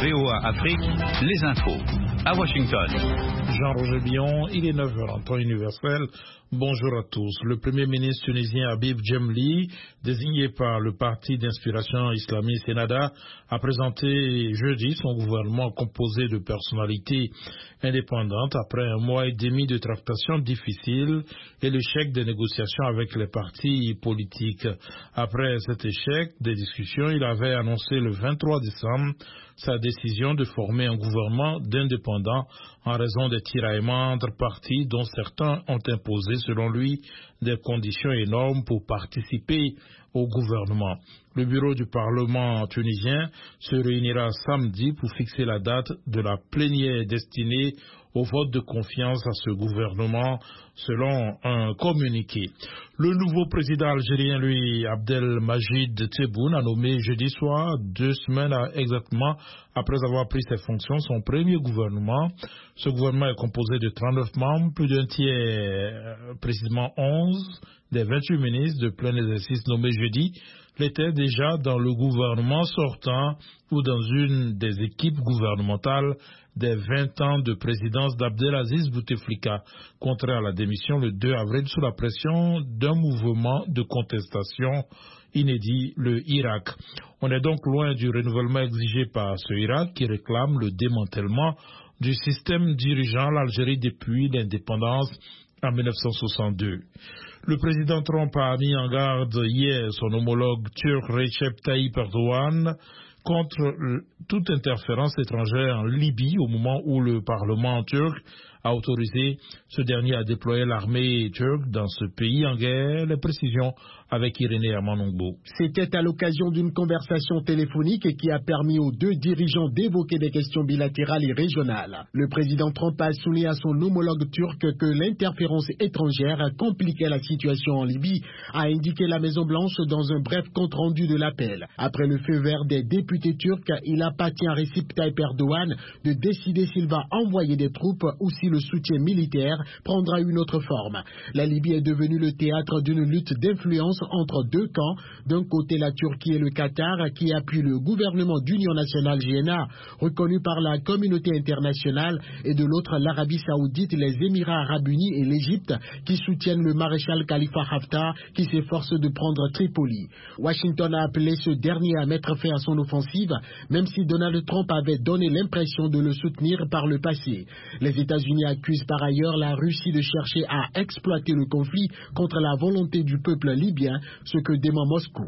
VOA Afrique, les infos. À Washington. Jean-Roger Billon, il est 9h en temps universel. Bonjour à tous. Le Premier ministre tunisien Habib Djemli, désigné par le parti d'inspiration islamiste Ennahda, a présenté jeudi son gouvernement composé de personnalités indépendantes après un mois et demi de tractations difficiles et l'échec des négociations avec les partis politiques. Après cet échec des discussions, il avait annoncé le 23 décembre sa décision de former un gouvernement d'indépendants en raison des tiraillements entre partis dont certains ont imposé, selon lui, des conditions énormes pour participer au gouvernement. Le bureau du Parlement tunisien se réunira samedi pour fixer la date de la plénière destinée au vote de confiance à ce gouvernement, selon un communiqué. Le nouveau président algérien, lui, Abdelmajid Tebboune, a nommé jeudi soir, 2 semaines exactement après avoir pris ses fonctions, son premier gouvernement. Ce gouvernement est composé de 39 membres, plus d'un tiers, précisément 11, des 28 ministres de plein exercice nommés jeudi, l'étaient déjà dans le gouvernement sortant ou dans une des équipes gouvernementales des 20 ans de présidence d'Abdelaziz Bouteflika, contraire à la démission le 2 avril sous la pression d'un mouvement de contestation inédit, le Irak. On est donc loin du renouvellement exigé par ce Irak qui réclame le démantèlement du système dirigeant l'Algérie depuis l'indépendance en 1962. Le président Trump a mis en garde hier son homologue turc Recep Tayyip Erdogan contre toute interférence étrangère en Libye au moment où le Parlement turc a autorisé ce dernier à déployer l'armée turque dans ce pays en guerre. Les précisions avec Irénée Amanongbo. C'était à l'occasion d'une conversation téléphonique qui a permis aux deux dirigeants d'évoquer des questions bilatérales et régionales. Le président Trump a souligné à son homologue turc que l'interférence étrangère compliquait la situation en Libye, a indiqué la Maison-Blanche dans un bref compte-rendu de l'appel. Après le feu vert des députés turcs, il appartient à Recep Tayyip Erdogan de décider s'il va envoyer des troupes ou si le soutien militaire prendra une autre forme. La Libye est devenue le théâtre d'une lutte d'influence entre deux camps, d'un côté la Turquie et le Qatar qui appuient le gouvernement d'union nationale GNA reconnu par la communauté internationale et de l'autre l'Arabie Saoudite, les Émirats Arabes Unis et l'Égypte qui soutiennent le maréchal Khalifa Haftar qui s'efforce de prendre Tripoli. Washington a appelé ce dernier à mettre fin à son offensive, même si Donald Trump avait donné l'impression de le soutenir par le passé. Les États-Unis accusent par ailleurs la Russie de chercher à exploiter le conflit contre la volonté du peuple libyen, ce que dément Moscou.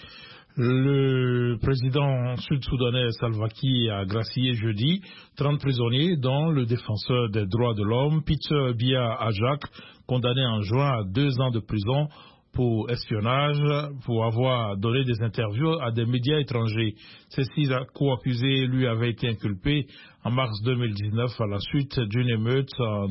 Le président sud-soudanais Salva Kiir a gracié jeudi 30 prisonniers, dont le défenseur des droits de l'homme Peter Biya Ajak, condamné en juin à 2 ans de prison pour espionnage, pour avoir donné des interviews à des médias étrangers. Ces 6 co-accusés lui avaient été inculpés en mars 2019 à la suite d'une émeute en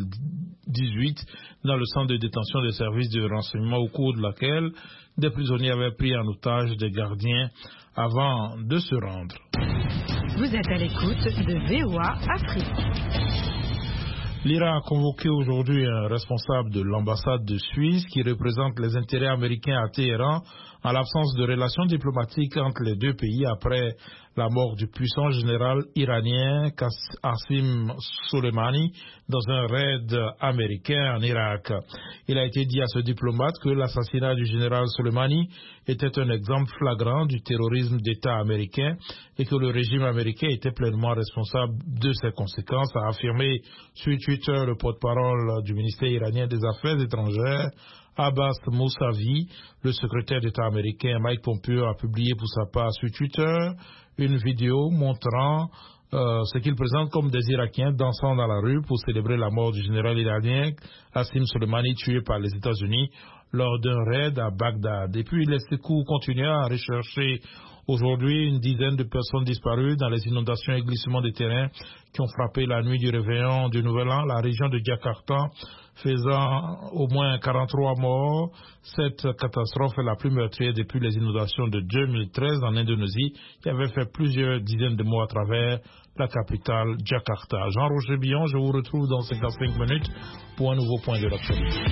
2018 dans le centre de détention des services de renseignement au cours de laquelle des prisonniers avaient pris en otage des gardiens avant de se rendre. Vous êtes à l'écoute de VOA Afrique. L'Iran a convoqué aujourd'hui un responsable de l'ambassade de Suisse qui représente les intérêts américains à Téhéran en l'absence de relations diplomatiques entre les deux pays après la mort du puissant général iranien Qasem Soleimani dans un raid américain en Irak. Il a été dit à ce diplomate que l'assassinat du général Soleimani était un exemple flagrant du terrorisme d'État américain et que le régime américain était pleinement responsable de ses conséquences, a affirmé sur Twitter le porte-parole du ministère iranien des Affaires étrangères, Abbas Mousavi. Le secrétaire d'État américain Mike Pompeo a publié pour sa part sur Twitter une vidéo montrant ce qu'il présente comme des Irakiens dansant dans la rue pour célébrer la mort du général iranien Qasem Soleimani tué par les États-Unis lors d'un raid à Bagdad. Et puis les secours continuent à rechercher aujourd'hui une dizaine de personnes disparues dans les inondations et glissements de terrain qui ont frappé la nuit du réveillon du Nouvel An la région de Jakarta, faisant au moins 43 morts. Cette catastrophe est la plus meurtrière depuis les inondations de 2013 en Indonésie, qui avait fait plusieurs dizaines de morts à travers la capitale Jakarta. Jean-Roger Billon, je vous retrouve dans 55 minutes pour un nouveau point de l'actualité.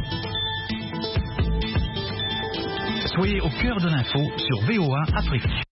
Soyez au cœur de l'info sur VOA Afrique.